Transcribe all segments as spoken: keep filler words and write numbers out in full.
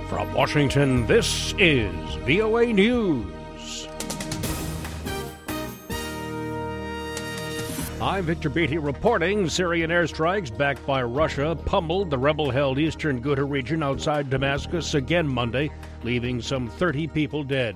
From Washington, this is V O A News. I'm Victor Beatty reporting. Syrian airstrikes backed by Russia pummeled the rebel-held eastern Ghouta region outside Damascus again Monday, leaving some thirty people dead.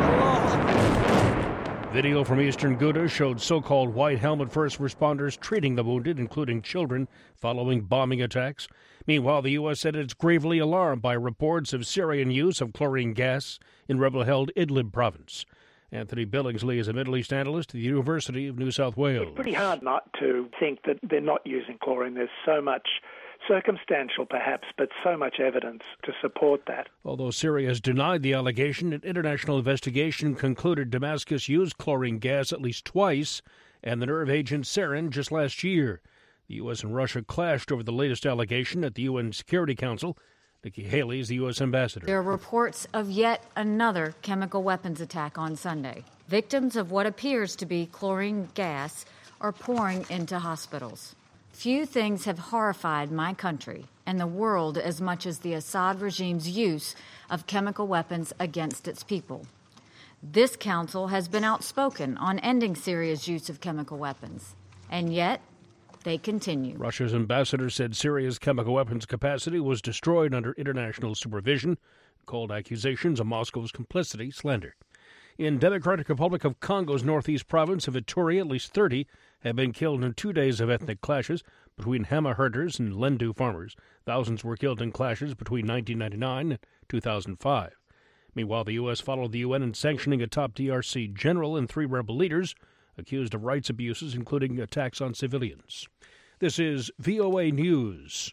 Video from eastern Ghouta showed so-called white helmet first responders treating the wounded, including children, following bombing attacks. Meanwhile, the U S said it's gravely alarmed by reports of Syrian use of chlorine gas in rebel-held Idlib province. Anthony Billingsley is a Middle East analyst at the University of New South Wales. It's pretty hard not to think that they're not using chlorine. There's so much circumstantial, perhaps, but so much evidence to support that. Although Syria has denied the allegation, an international investigation concluded Damascus used chlorine gas at least twice and the nerve agent sarin just last year. The U S and Russia clashed over the latest allegation at the U N Security Council. Nikki Haley is the U S ambassador. There are reports of yet another chemical weapons attack on Sunday. Victims of what appears to be chlorine gas are pouring into hospitals. Few things have horrified my country and the world as much as the Assad regime's use of chemical weapons against its people. This council has been outspoken on ending Syria's use of chemical weapons, and yet they continue. Russia's ambassador said Syria's chemical weapons capacity was destroyed under international supervision, called accusations of Moscow's complicity slander. In Democratic Republic of Congo's northeast province of Ituri, at least thirty have been killed in two days of ethnic clashes between Hema herders and Lendu farmers. Thousands were killed in clashes between nineteen ninety-nine and two thousand five. Meanwhile, the U S followed the U N in sanctioning a top D R C general and three rebel leaders accused of rights abuses, including attacks on civilians. This is V O A News.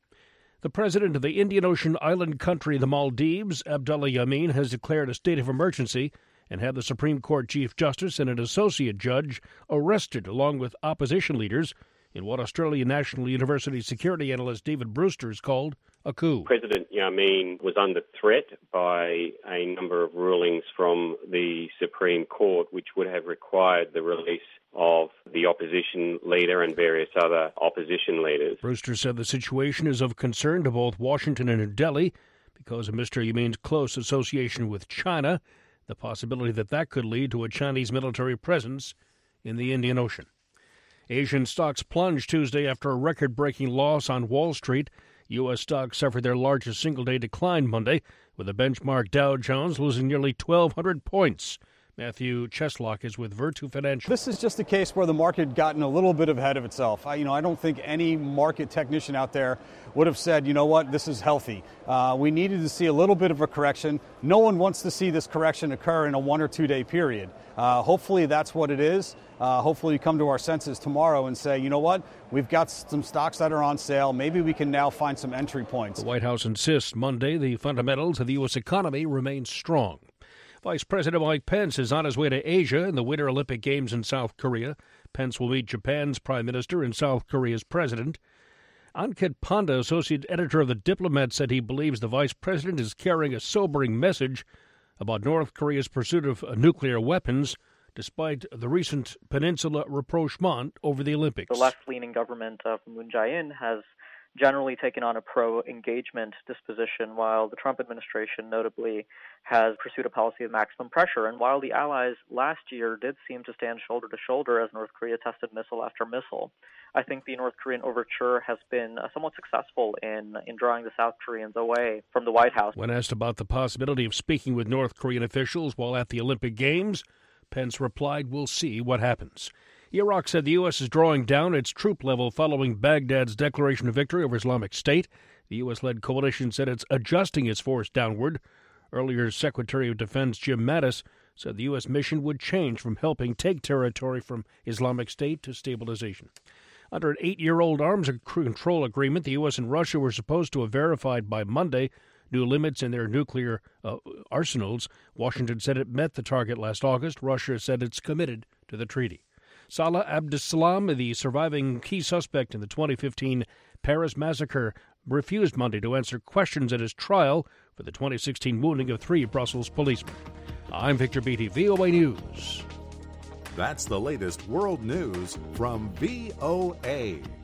The president of the Indian Ocean island country, the Maldives, Abdullah Yameen, has declared a state of emergency and had the Supreme Court Chief Justice and an associate judge arrested along with opposition leaders in what Australian National University security analyst David Brewster has called a coup. President Yameen was under threat by a number of rulings from the Supreme Court, which would have required the release of the opposition leader and various other opposition leaders. Brewster said the situation is of concern to both Washington and New Delhi because of Mister Yameen's close association with China, the possibility that that could lead to a Chinese military presence in the Indian Ocean. Asian stocks plunged Tuesday after a record-breaking loss on Wall Street. U S stocks suffered their largest single-day decline Monday, with the benchmark Dow Jones losing nearly twelve hundred points. Matthew Cheslock is with Virtu Financial. This is just a case where the market gotten a little bit ahead of itself. I, you know, I don't think any market technician out there would have said, you know what, this is healthy. Uh, we needed to see a little bit of a correction. No one wants to see this correction occur in a one or two day period. Uh, hopefully that's what it is. Uh, hopefully we come to our senses tomorrow and say, you know what, we've got some stocks that are on sale. Maybe we can now find some entry points. The White House insists Monday the fundamentals of the U S economy remain strong. Vice President Mike Pence is on his way to Asia in the Winter Olympic Games in South Korea. Pence will meet Japan's Prime Minister and South Korea's President. Ankit Panda, associate editor of The Diplomat, said he believes the vice president is carrying a sobering message about North Korea's pursuit of nuclear weapons, despite the recent peninsula rapprochement over the Olympics. The left-leaning government of Moon Jae-in has generally taken on a pro-engagement disposition, while the Trump administration notably has pursued a policy of maximum pressure. And while the allies last year did seem to stand shoulder to shoulder as North Korea tested missile after missile, I think the North Korean overture has been uh, somewhat successful in, in drawing the South Koreans away from the White House. When asked about the possibility of speaking with North Korean officials while at the Olympic Games, Pence replied, "We'll see what happens." Iraq said the U S is drawing down its troop level following Baghdad's declaration of victory over Islamic State. The U S-led coalition said it's adjusting its force downward. Earlier, Secretary of Defense Jim Mattis said the U S mission would change from helping take territory from Islamic State to stabilization. Under an eight-year-old arms control agreement, the U S and Russia were supposed to have verified by Monday new limits in their nuclear uh, arsenals. Washington said it met the target last August. Russia said it's committed to the treaty. Salah Abdeslam, the surviving key suspect in the twenty fifteen Paris massacre, refused Monday to answer questions at his trial for the twenty sixteen wounding of three Brussels policemen. I'm Victor Beatty, V O A News. That's the latest world news from V O A.